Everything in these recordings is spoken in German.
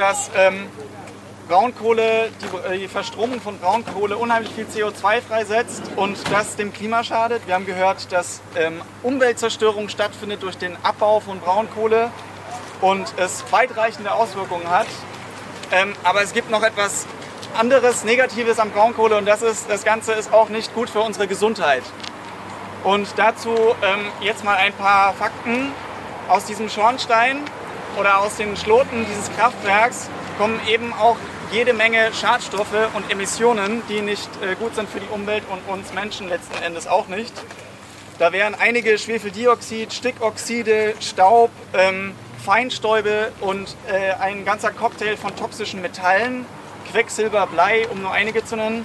dass Braunkohle, die Verstromung von Braunkohle unheimlich viel CO2 freisetzt und das dem Klima schadet. Wir haben gehört, dass Umweltzerstörung stattfindet durch den Abbau von Braunkohle und es weitreichende Auswirkungen hat. Aber es gibt noch etwas anderes Negatives am Braunkohle und das Ganze ist auch nicht gut für unsere Gesundheit. Und dazu jetzt mal ein paar Fakten. Aus diesem Schornstein oder aus den Schloten dieses Kraftwerks kommen eben auch jede Menge Schadstoffe und Emissionen, die nicht gut sind für die Umwelt und uns Menschen letzten Endes auch nicht. Da wären einige Schwefeldioxid, Stickoxide, Staub, Feinstäube und ein ganzer Cocktail von toxischen Metallen, Quecksilber, Blei, um nur einige zu nennen.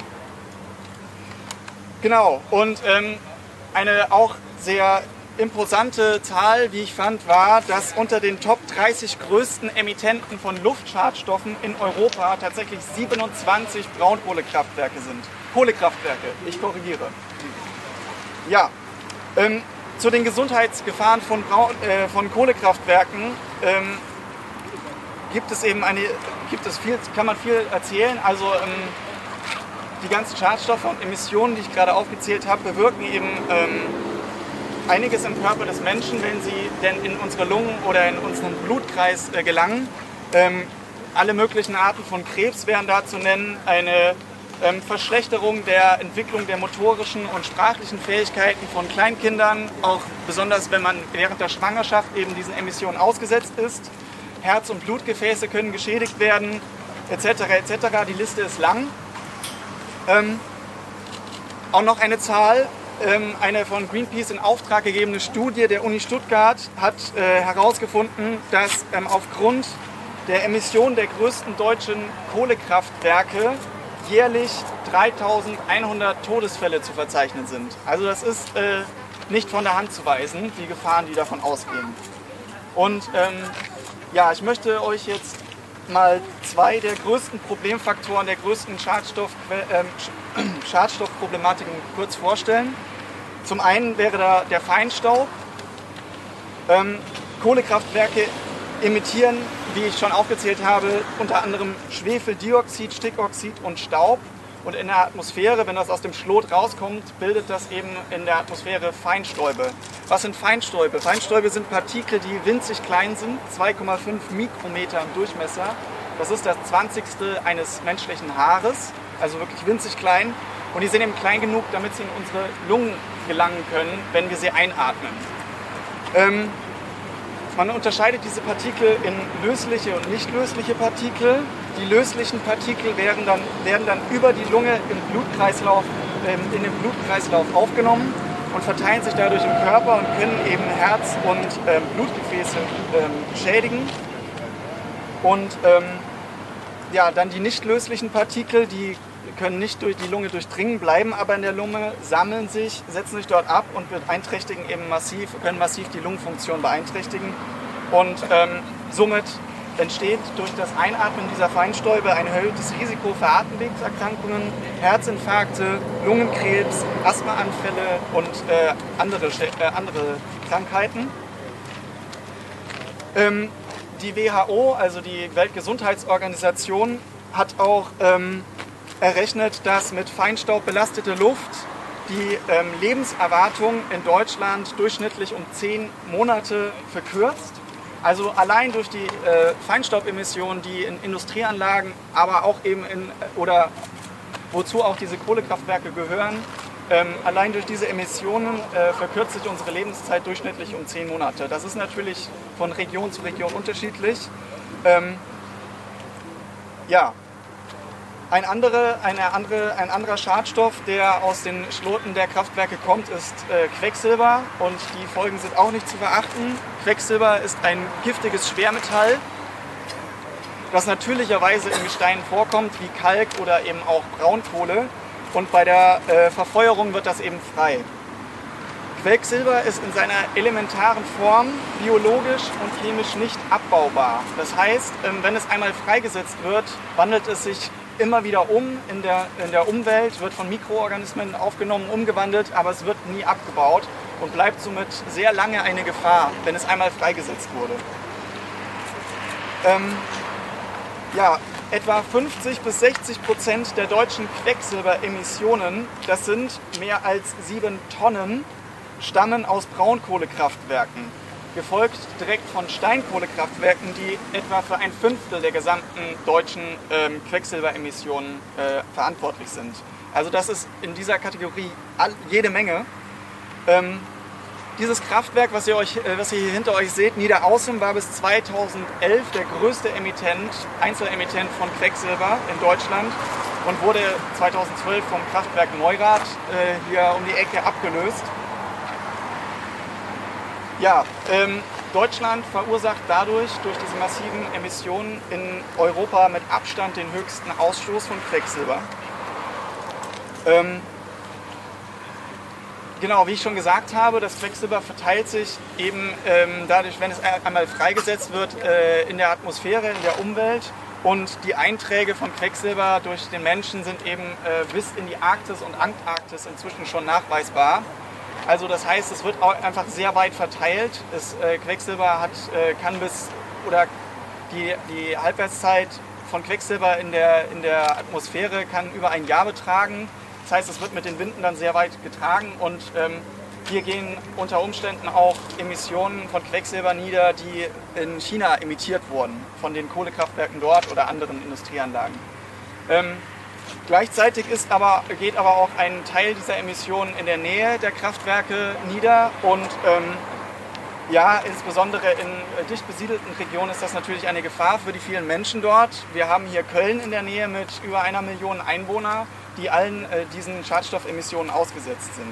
Genau, und eine auch sehr imposante Zahl, wie ich fand, war, dass unter den Top 30 größten Emittenten von Luftschadstoffen in Europa tatsächlich 27 Braunkohlekraftwerke sind. Kohlekraftwerke, ich korrigiere. Ja, zu den Gesundheitsgefahren von Kohlekraftwerken kann man viel erzählen. Also die ganzen Schadstoffe und Emissionen, die ich gerade aufgezählt habe, bewirken eben einiges im Körper des Menschen, wenn sie denn in unsere Lungen oder in unseren Blutkreis gelangen. Alle möglichen Arten von Krebs wären da zu nennen, eine Verschlechterung der Entwicklung der motorischen und sprachlichen Fähigkeiten von Kleinkindern, auch besonders wenn man während der Schwangerschaft eben diesen Emissionen ausgesetzt ist. Herz- und Blutgefäße können geschädigt werden, etc. etc. Die Liste ist lang. Auch noch eine Zahl. Eine von Greenpeace in Auftrag gegebene Studie der Uni Stuttgart hat herausgefunden, dass aufgrund der Emission der größten deutschen Kohlekraftwerke jährlich 3100 Todesfälle zu verzeichnen sind. Also das ist nicht von der Hand zu weisen, die Gefahren, die davon ausgehen. Und ja, ich möchte euch jetzt mal zwei der größten Problemfaktoren, der größten Schadstoffproblematiken kurz vorstellen. Zum einen wäre da der Feinstaub. Kohlekraftwerke emittieren, wie ich schon aufgezählt habe, unter anderem Schwefeldioxid, Stickoxid und Staub. Und in der Atmosphäre, wenn das aus dem Schlot rauskommt, bildet das eben in der Atmosphäre Feinstäube. Was sind Feinstäube? Feinstäube sind Partikel, die winzig klein sind, 2,5 Mikrometer im Durchmesser. Das ist das 20. eines menschlichen Haares, also wirklich winzig klein. Und die sind eben klein genug, damit sie in unsere Lungen gelangen können, wenn wir sie einatmen. Man unterscheidet diese Partikel in lösliche und nicht lösliche Partikel. Die löslichen Partikel werden dann über die Lunge in den Blutkreislauf aufgenommen und verteilen sich dadurch im Körper und können eben Herz- und Blutgefäße schädigen. Und ja, dann die nicht löslichen Partikel, die können nicht durch die Lunge durchdringen, bleiben aber in der Lunge, sammeln sich, setzen sich dort ab und beeinträchtigen eben können massiv die Lungenfunktion beeinträchtigen. Und somit entsteht durch das Einatmen dieser Feinstäube ein erhöhtes Risiko für Atemwegserkrankungen, Herzinfarkte, Lungenkrebs, Asthmaanfälle und andere Krankheiten. Die WHO, also die Weltgesundheitsorganisation, hat auch errechnet, dass mit Feinstaub belastete Luft die Lebenserwartung in Deutschland durchschnittlich um 10 Monate verkürzt. Also allein durch die Feinstaubemissionen, die in Industrieanlagen, aber auch eben oder wozu auch diese Kohlekraftwerke gehören, allein durch diese Emissionen verkürzt sich unsere Lebenszeit durchschnittlich um 10 Monate. Das ist natürlich von Region zu Region unterschiedlich. Ja. Ein anderer Schadstoff, der aus den Schloten der Kraftwerke kommt, ist Quecksilber und die Folgen sind auch nicht zu verachten. Quecksilber ist ein giftiges Schwermetall, das natürlicherweise in Gesteinen vorkommt, wie Kalk oder eben auch Braunkohle, und bei der Verfeuerung wird das eben frei. Quecksilber ist in seiner elementaren Form biologisch und chemisch nicht abbaubar. Das heißt, wenn es einmal freigesetzt wird, wandelt es sich immer wieder in der Umwelt, wird von Mikroorganismen aufgenommen, umgewandelt, aber es wird nie abgebaut und bleibt somit sehr lange eine Gefahr, wenn es einmal freigesetzt wurde. Ja, etwa 50-60% der deutschen Quecksilberemissionen, das sind mehr als 7 Tonnen, stammen aus Braunkohlekraftwerken, gefolgt direkt von Steinkohlekraftwerken, die etwa für 1/5 der gesamten deutschen Quecksilberemissionen verantwortlich sind. Also das ist in dieser Kategorie jede Menge. Dieses Kraftwerk, was ihr hier hinter euch seht, Niederaußem, war bis 2011 der größte Einzelemittent von Quecksilber in Deutschland und wurde 2012 vom Kraftwerk Neurath hier um die Ecke abgelöst. Ja, Deutschland verursacht durch diese massiven Emissionen in Europa mit Abstand den höchsten Ausstoß von Quecksilber. Genau, wie ich schon gesagt habe, das Quecksilber verteilt sich eben dadurch, wenn es einmal freigesetzt wird, in der Atmosphäre, in der Umwelt. Und die Einträge von Quecksilber durch den Menschen sind eben bis in die Arktis und Antarktis inzwischen schon nachweisbar. Also das heißt, es wird auch einfach sehr weit verteilt. Das Quecksilber kann die Halbwertszeit von Quecksilber in der Atmosphäre kann über ein Jahr betragen. Das heißt, es wird mit den Winden dann sehr weit getragen und hier gehen unter Umständen auch Emissionen von Quecksilber nieder, die in China emittiert wurden, von den Kohlekraftwerken dort oder anderen Industrieanlagen. Gleichzeitig geht aber auch ein Teil dieser Emissionen in der Nähe der Kraftwerke nieder und ja, insbesondere in dicht besiedelten Regionen ist das natürlich eine Gefahr für die vielen Menschen dort. Wir haben hier Köln in der Nähe mit über 1 Million Einwohnern, die allen diesen Schadstoffemissionen ausgesetzt sind.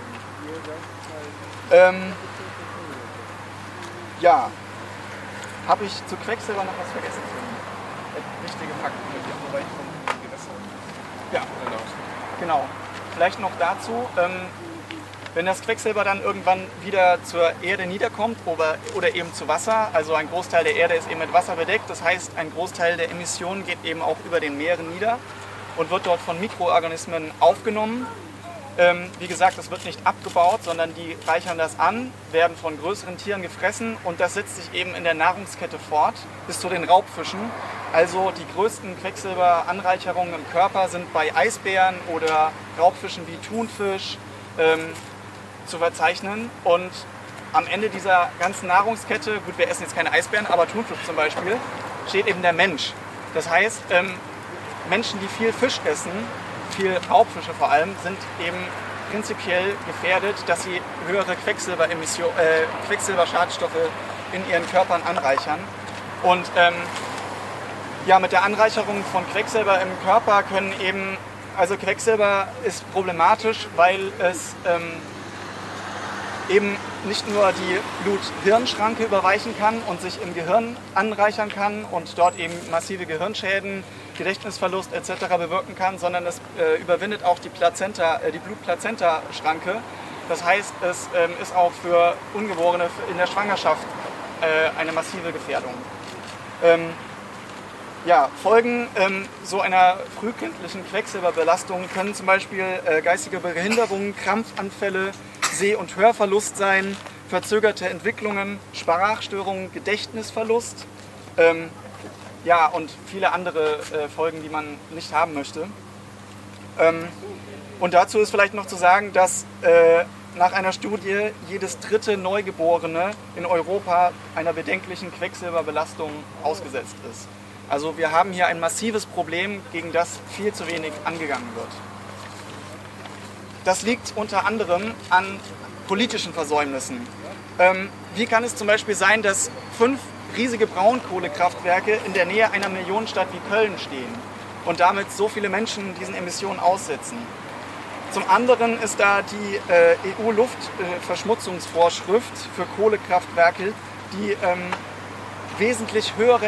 Ja, habe ich zu Quecksilber noch was vergessen? Wichtige Fakten mit dem Bereich von Gewässern. Ja, genau. Vielleicht noch dazu, wenn das Quecksilber dann irgendwann wieder zur Erde niederkommt oder eben zu Wasser, also ein Großteil der Erde ist eben mit Wasser bedeckt, das heißt, ein Großteil der Emissionen geht eben auch über den Meeren nieder und wird dort von Mikroorganismen aufgenommen. Wie gesagt, das wird nicht abgebaut, sondern die reichern das an, werden von größeren Tieren gefressen und das setzt sich eben in der Nahrungskette fort bis zu den Raubfischen. Also die größten Quecksilberanreicherungen im Körper sind bei Eisbären oder Raubfischen wie Thunfisch zu verzeichnen. Und am Ende dieser ganzen Nahrungskette, gut, wir essen jetzt keine Eisbären, aber Thunfisch zum Beispiel, steht eben der Mensch. Das heißt, Menschen, die viel Fisch essen, viel Raubfische vor allem, sind eben prinzipiell gefährdet, dass sie höhere Quecksilberschadstoffe in ihren Körpern anreichern. Und ja, mit der Anreicherung von Quecksilber im Körper also Quecksilber ist problematisch, weil es eben nicht nur die Blut-Hirn-Schranke überweichen kann und sich im Gehirn anreichern kann und dort eben massive Gehirnschäden, Gedächtnisverlust etc. bewirken kann, sondern es überwindet auch die Blut-Plazenta-Schranke. Das heißt, es ist auch für Ungeborene in der Schwangerschaft eine massive Gefährdung. Ja, Folgen so einer frühkindlichen Quecksilberbelastung können zum Beispiel geistige Behinderungen, Krampfanfälle, Seh- und Hörverlust sein, verzögerte Entwicklungen, Sprachstörungen, Gedächtnisverlust, ja, und viele andere Folgen, die man nicht haben möchte. Und dazu ist vielleicht noch zu sagen, dass nach einer Studie jedes 3. Neugeborene in Europa einer bedenklichen Quecksilberbelastung ausgesetzt ist. Also wir haben hier ein massives Problem, gegen das viel zu wenig angegangen wird. Das liegt unter anderem an politischen Versäumnissen. Wie kann es zum Beispiel sein, dass 5 riesige Braunkohlekraftwerke in der Nähe einer Millionenstadt wie Köln stehen und damit so viele Menschen diesen Emissionen aussetzen? Zum anderen ist da die EU-Luftverschmutzungsvorschrift für Kohlekraftwerke, die wesentlich höhere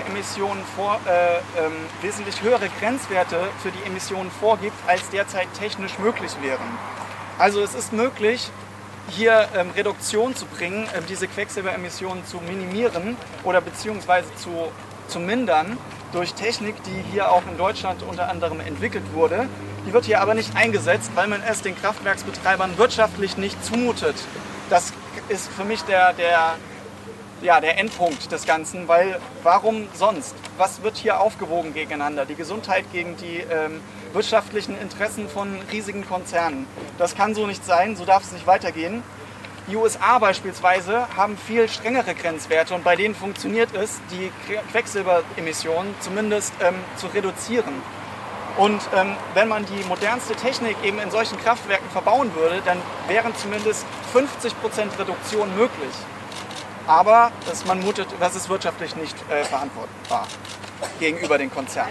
Grenzwerte für die Emissionen vorgibt, als derzeit technisch möglich wären. Also es ist möglich, hier Reduktion zu bringen, diese Quecksilberemissionen zu minimieren oder beziehungsweise zu mindern durch Technik, die hier auch in Deutschland unter anderem entwickelt wurde. Die wird hier aber nicht eingesetzt, weil man es den Kraftwerksbetreibern wirtschaftlich nicht zumutet. Das ist für mich der Endpunkt des Ganzen, weil warum sonst? Was wird hier aufgewogen gegeneinander? Die Gesundheit gegen die wirtschaftlichen Interessen von riesigen Konzernen. Das kann so nicht sein, so darf es nicht weitergehen. Die USA beispielsweise haben viel strengere Grenzwerte und bei denen funktioniert es, die Quecksilberemissionen zumindest zu reduzieren. Und wenn man die modernste Technik eben in solchen Kraftwerken verbauen würde, dann wären zumindest 50% Reduktion möglich. Aber man mutet, das ist wirtschaftlich nicht verantwortbar gegenüber den Konzernen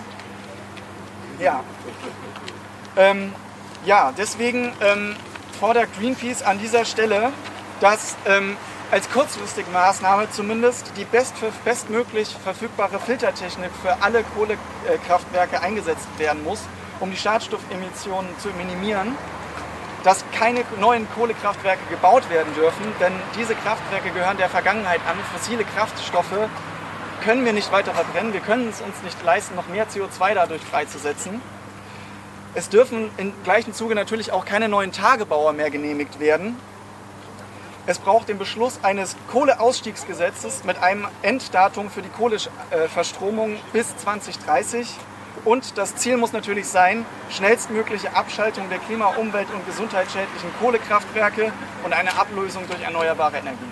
anscheinend. Deswegen fordert Greenpeace an dieser Stelle, dass als kurzfristige Maßnahme zumindest die bestmöglich verfügbare Filtertechnik für alle Kohlekraftwerke eingesetzt werden muss, um die Schadstoffemissionen zu minimieren, dass keine neuen Kohlekraftwerke gebaut werden dürfen, denn diese Kraftwerke gehören der Vergangenheit an. Fossile Kraftstoffe können wir nicht weiter verbrennen, wir können es uns nicht leisten, noch mehr CO2 dadurch freizusetzen. Es dürfen im gleichen Zuge natürlich auch keine neuen Tagebauer mehr genehmigt werden. Es braucht den Beschluss eines Kohleausstiegsgesetzes mit einem Enddatum für die Kohleverstromung bis 2030. Und das Ziel muss natürlich sein, schnellstmögliche Abschaltung der klima-, umwelt- und gesundheitsschädlichen Kohlekraftwerke und eine Ablösung durch erneuerbare Energien.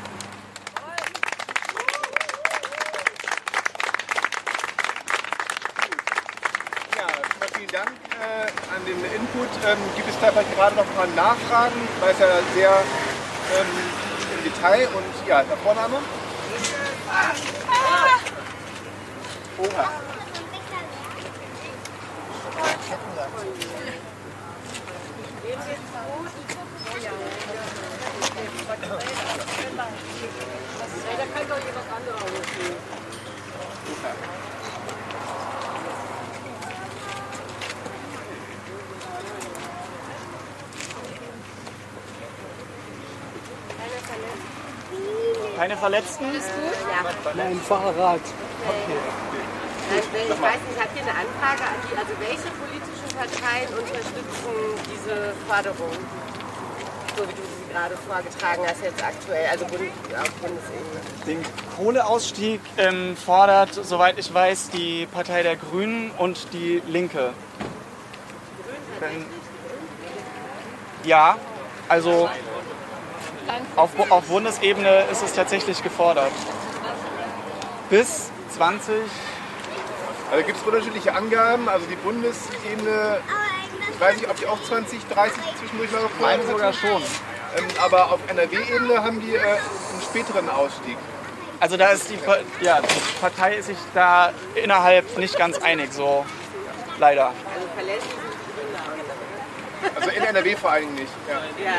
Ja, vielen Dank an den Input. Gibt es da vielleicht gerade noch ein paar Nachfragen? Weil es ja sehr im Detail und ja, der Vorname? Oha. Da kann doch jemand anderes aussehen. Keine Verletzten? Ist gut? Ja. Mein Fahrrad. Ich weiß nicht, habt ihr eine Anfrage an die, also welche politischen Parteien unterstützen diese Forderung? So wie du sie gerade vorgetragen hast, jetzt aktuell, also auf Bundesebene. Den Kohleausstieg fordert, soweit ich weiß, die Partei der Grünen und die Linke. Ja, also auf Bundesebene ist es tatsächlich gefordert. Bis 20. Also gibt es unterschiedliche Angaben, also die Bundesebene, ich weiß nicht, ob die auch 2030 zwischendurch mal Meine sogar schon. Aber auf NRW-Ebene haben die einen späteren Ausstieg. Also da ist die Partei ist sich da innerhalb nicht ganz einig, so leider. Also verlässlich sind die Grüne. Also in NRW vor allen Dingen nicht. Ja. Ja.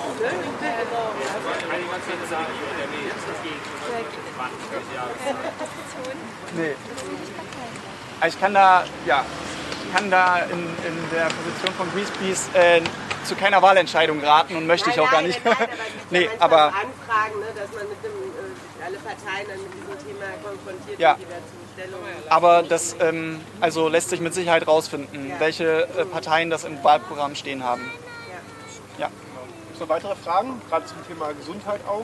Nee. Ich kann da in der Position von Greenpeace zu keiner Wahlentscheidung raten und möchte ich auch gar nicht. Nee, aber Anfragen, ne, dass man mit alle Parteien dann mit diesem Thema konfrontiert Ja. und die dazu Stellung. aber das also lässt sich mit Sicherheit rausfinden, welche Parteien das im Wahlprogramm stehen haben. Ja. Gibt es noch weitere Fragen, gerade zum Thema Gesundheit auch?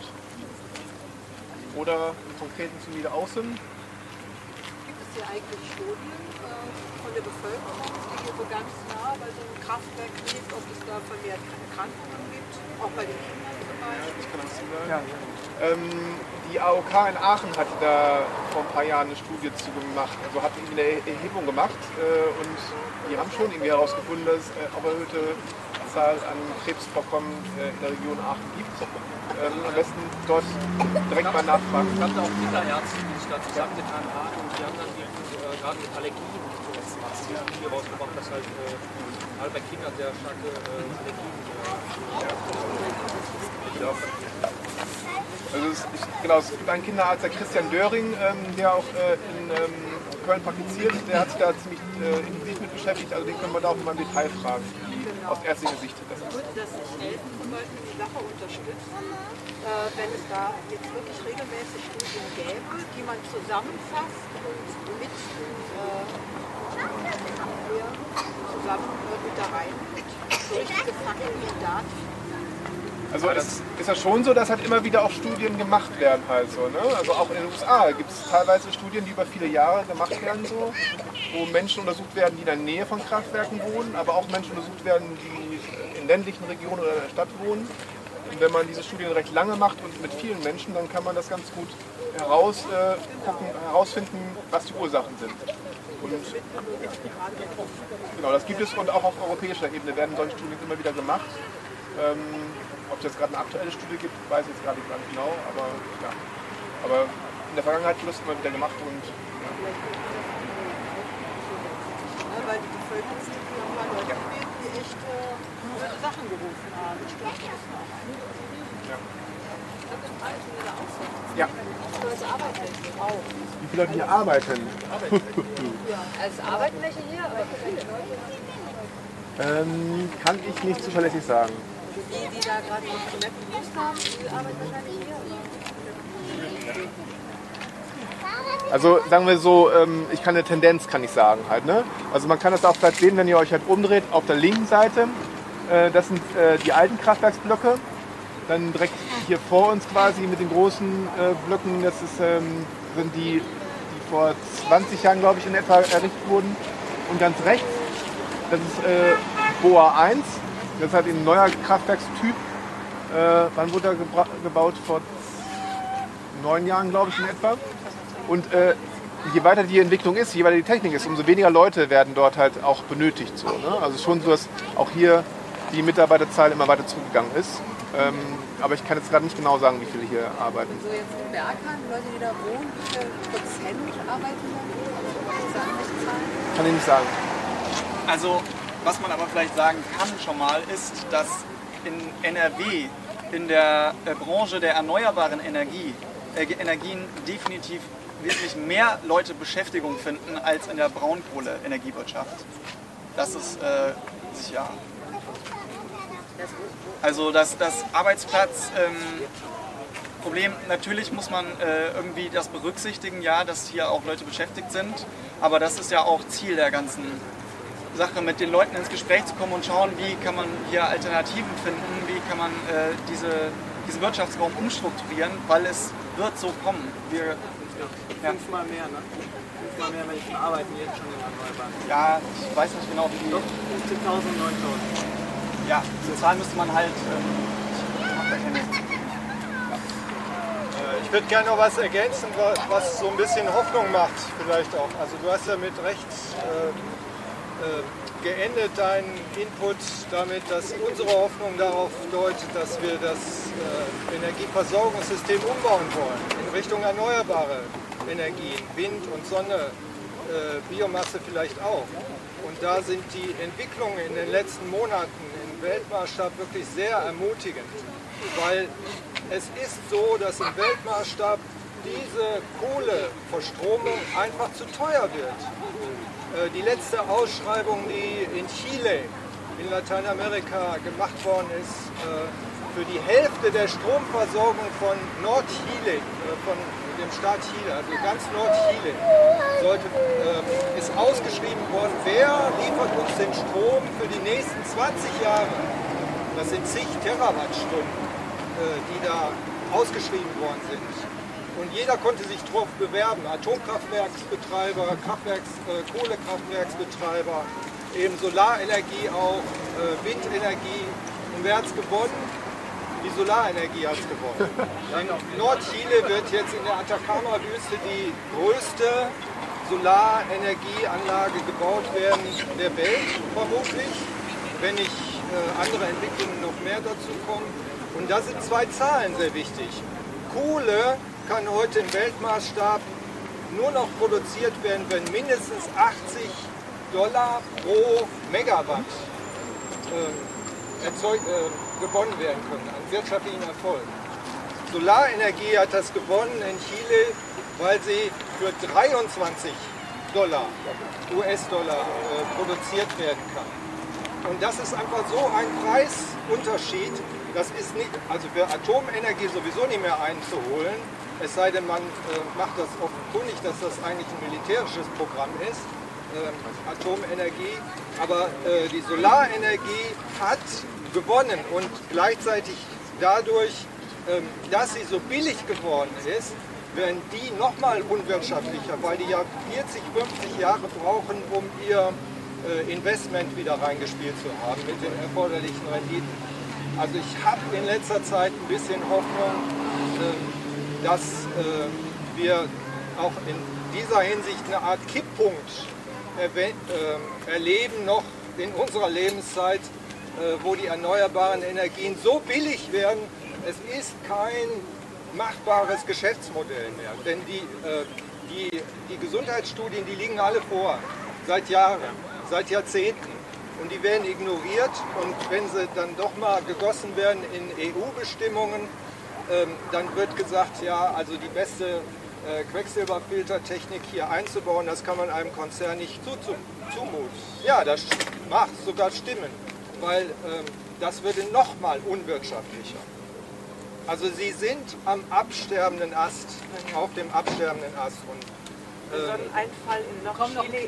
Oder im Konkreten zu Niederaußen? Gibt es hier eigentlich Studien von der Bevölkerung, die hier so ganz nah bei so einem Kraftwerk lebt, ob es da vermehrt Erkrankungen gibt, auch bei den Kindern zum Beispiel? Ich kann das sagen. Ja. Die AOK in Aachen hatte da vor ein paar Jahren eine Studie zu gemacht, also hat irgendwie eine Erhebung gemacht und die haben schon irgendwie herausgefunden, dass es auch erhöhte Zahl an Krebsvorkommen in der Region Aachen gibt. Am besten dort direkt mal nachfragen. Ich hatte auch Kinderärzte, die sich da zusammengetan haben und die haben dann gerade mit Allergien die Studie rausgebracht, dass halt gerade bei Kindern sehr starke Allergien Also es gibt einen Kinderarzt, der Christian Döring, der auch in Köln praktiziert, der hat sich da ziemlich intensiv mit beschäftigt, also den können wir da auch mal im Detail fragen, aus ärztlicher Sicht. Gut, dass sich Eltern zum Beispiel die Sache unterstützen, wenn es da jetzt wirklich regelmäßig Studien gäbe, die man zusammenfasst und mit zusammen mit da rein. So richtige Fakten und Daten. Also ist ja schon so, dass halt immer wieder auch Studien gemacht werden halt so, ne? Also auch in den USA gibt es teilweise Studien, die über viele Jahre gemacht werden so, wo Menschen untersucht werden, die in der Nähe von Kraftwerken wohnen, aber auch Menschen untersucht werden, die in ländlichen Regionen oder in der Stadt wohnen. Und wenn man diese Studien recht lange macht und mit vielen Menschen, dann kann man das ganz gut herausfinden, was die Ursachen sind. Und genau, das gibt es und auch auf europäischer Ebene werden solche Studien immer wieder gemacht. Ob es jetzt gerade eine aktuelle Studie gibt, weiß ich jetzt gerade gar nicht genau, aber ja. Aber in der Vergangenheit wird es immer wieder gemacht und ja. Weil die Bevölkerungsgruppe haben mal Leute gewählt, die echt gute Sachen gerufen haben. Ich glaube, das ist noch eine. Ja. Ich glaube, das ist alles wieder auswärts. Ja. Leute arbeiten auch. Wie viele Leute hier arbeiten? Also arbeiten welche hier, aber Kann ich nicht zuverlässig sagen. die da gerade noch nett gelöst haben, die arbeiten wahrscheinlich hier. Also sagen wir so, ich kann eine Tendenz kann ich sagen halt, ne? Also man kann das auch vielleicht sehen, wenn ihr euch halt umdreht, auf der linken Seite, das sind die alten Kraftwerksblöcke. Dann direkt hier vor uns quasi mit den großen Blöcken, das ist, sind die vor 20 Jahren, glaube ich, in etwa errichtet wurden. Und ganz rechts, das ist Boa 1, das ist halt ein neuer Kraftwerkstyp. Wann wurde er gebaut? Vor 9 Jahren, glaube ich, in etwa. Und je weiter die Entwicklung ist, je weiter die Technik ist, umso weniger Leute werden dort halt auch benötigt. So, ne? Also schon so, dass auch hier die Mitarbeiterzahl immer weiter zurückgegangen ist. Aber ich kann jetzt gerade nicht genau sagen, wie viele hier arbeiten. So jetzt in Bergheim, die Leute, die da wohnen, wie viel Prozent arbeiten da? Kann ich nicht sagen. Also, was man aber vielleicht sagen kann schon mal, ist, dass in NRW in der Branche der erneuerbaren Energien definitiv wirklich mehr Leute Beschäftigung finden als in der Braunkohle-Energiewirtschaft. Das ist sicher. Also das Arbeitsplatzproblem, natürlich muss man irgendwie das berücksichtigen, ja, dass hier auch Leute beschäftigt sind, aber das ist ja auch Ziel der ganzen Sache, mit den Leuten ins Gespräch zu kommen und schauen, wie kann man hier Alternativen finden, wie kann man diesen Wirtschaftsraum umstrukturieren, weil es wird so kommen. Wir, ja. 5-mal mehr, ne? 5-mal mehr Menschen arbeiten jetzt schon in Erneuerbaren. Ja, ich weiß nicht genau, wie die... 15.000 und 9.000. Ja, diese Zahl müsste man halt... Ich würde gerne noch was ergänzen, was so ein bisschen Hoffnung macht vielleicht auch. Also du hast ja mit Recht geendet deinen Input damit, dass unsere Hoffnung darauf deutet, dass wir das Energieversorgungssystem umbauen wollen in Richtung erneuerbare Energien, Wind und Sonne, Biomasse vielleicht auch. Und da sind die Entwicklungen in den letzten Monaten im Weltmaßstab wirklich sehr ermutigend, weil es ist so, dass im Weltmaßstab diese Kohleverstromung einfach zu teuer wird. Die letzte Ausschreibung, die in Chile, in Lateinamerika gemacht worden ist, für die Hälfte der Stromversorgung von Nordchile, von dem Staat Chile, also ganz Nordchile, ist ausgeschrieben worden, wer liefert uns den Strom für die nächsten 20 Jahre. Das sind zig Terawattstunden, die da ausgeschrieben worden sind. Und jeder konnte sich darauf bewerben, Atomkraftwerksbetreiber, Kohlekraftwerksbetreiber, eben Solarenergie auch, Windenergie. Und wer hat es gewonnen? Die Solarenergie hat es gewonnen. In Nordchile wird jetzt in der Atacama-Wüste die größte Solarenergieanlage gebaut werden der Welt, vermutlich, wenn nicht andere Entwicklungen noch mehr dazu kommen. Und da sind zwei Zahlen sehr wichtig. Kohle kann heute im Weltmaßstab nur noch produziert werden, wenn mindestens $80 pro Megawatt gewonnen werden können, an wirtschaftlichen Erfolg. Solarenergie hat das gewonnen in Chile, weil sie für $23 US-Dollar produziert werden kann. Und das ist einfach so ein Preisunterschied, das ist nicht, also für Atomenergie sowieso nicht mehr einzuholen, es sei denn, man macht das offenkundig, dass das eigentlich ein militärisches Programm ist, Atomenergie, aber die Solarenergie hat gewonnen und gleichzeitig dadurch, dass sie so billig geworden ist, werden die nochmal unwirtschaftlicher, weil die ja 40, 50 Jahre brauchen, um ihr Investment wieder reingespielt zu haben mit den erforderlichen Renditen. Also ich habe in letzter Zeit ein bisschen Hoffnung, dass wir auch in dieser Hinsicht eine Art Kipppunkt erleben, noch in unserer Lebenszeit, wo die erneuerbaren Energien so billig werden, es ist kein machbares Geschäftsmodell mehr. Denn die Gesundheitsstudien, die liegen alle vor, seit Jahren, seit Jahrzehnten. Und die werden ignoriert, und wenn sie dann doch mal gegossen werden in EU-Bestimmungen, dann wird gesagt, ja, also die beste Quecksilberfiltertechnik hier einzubauen, das kann man einem Konzern nicht zumuten. Ja, das mag sogar stimmen, weil das würde noch mal unwirtschaftlicher. Also sie sind am absterbenden Ast, auf dem absterbenden Ast. Und, so ein Einfall in noch Chile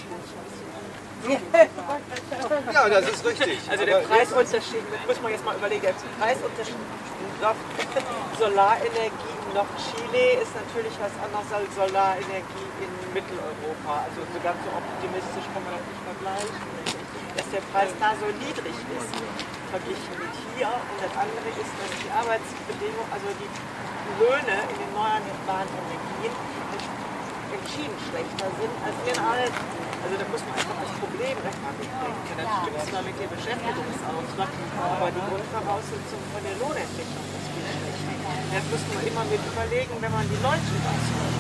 ja, das ist richtig. Also der Preisunterschied, muss man jetzt mal überlegen, der Preisunterschied noch Solarenergie noch Chile ist natürlich was anderes als Solarenergie in Mitteleuropa. Also so ganz so optimistisch kann man das nicht vergleichen. Dass der Preis da so niedrig ist, verglichen mit hier. Und das andere ist, dass die Arbeitsbedingungen, also die Löhne in den erneuerbaren Energien entschieden schlechter sind als in den alten. Also da muss man einfach als Problem denken. Das stimmt zwar mit dem Beschäftigungsausfall, aber die Grundvoraussetzung von der Lohnentwicklung ist viel schlechter. Das muss man immer mit überlegen, wenn man die Deutschen ausmacht.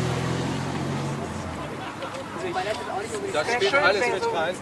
Das spielt alles mit rein.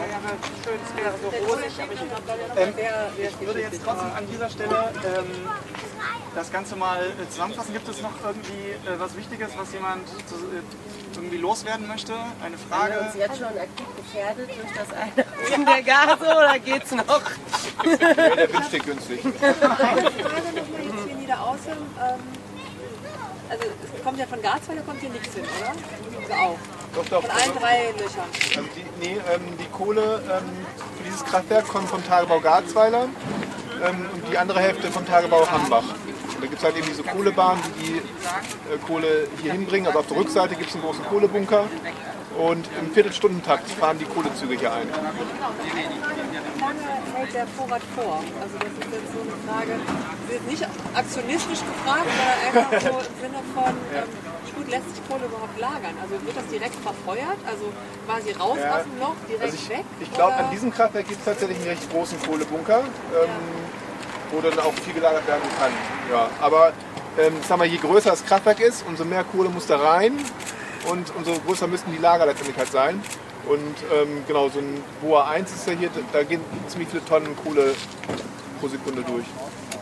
Ich würde jetzt trotzdem an dieser Stelle das Ganze mal zusammenfassen. Gibt es noch irgendwie was Wichtiges, was jemand irgendwie loswerden möchte? Eine Frage? Sind wir uns jetzt schon aktiv gefährdet durch das Einreißen der Gase oder geht's noch? Ja, der Wind steht günstig. Eine Frage nochmal jetzt hier Niederaußen. Also es kommt ja von Garzweiler kommt hier nichts hin, oder? Also auch. Doch. Von allen 3 Löchern. Also die Kohle für dieses Kraftwerk kommt vom Tagebau Garzweiler und die andere Hälfte vom Tagebau Hambach. Da gibt es halt eben diese Kohlebahnen, die Kohle hier hinbringen. Also auf der Rückseite gibt es einen großen Kohlebunker und im Viertelstundentakt fahren die Kohlezüge hier ein. Wie lange hält der Vorrat vor? Also das ist jetzt so eine Frage, sie ist nicht aktionistisch gefragt, sondern einfach so im Sinne von, wie gut lässt sich Kohle überhaupt lagern? Also wird das direkt verfeuert, also quasi raus aus dem Loch, direkt weg? Ich glaube, an diesem Kraftwerk gibt es tatsächlich einen recht großen Kohlebunker, wo dann auch viel gelagert werden kann. Ja, aber sag mal, je größer das Kraftwerk ist, umso mehr Kohle muss da rein und umso größer müssten die Lager letztendlich halt sein. Und genau, so ein Boa 1 ist ja hier, da gehen ziemlich viele Tonnen Kohle pro Sekunde durch.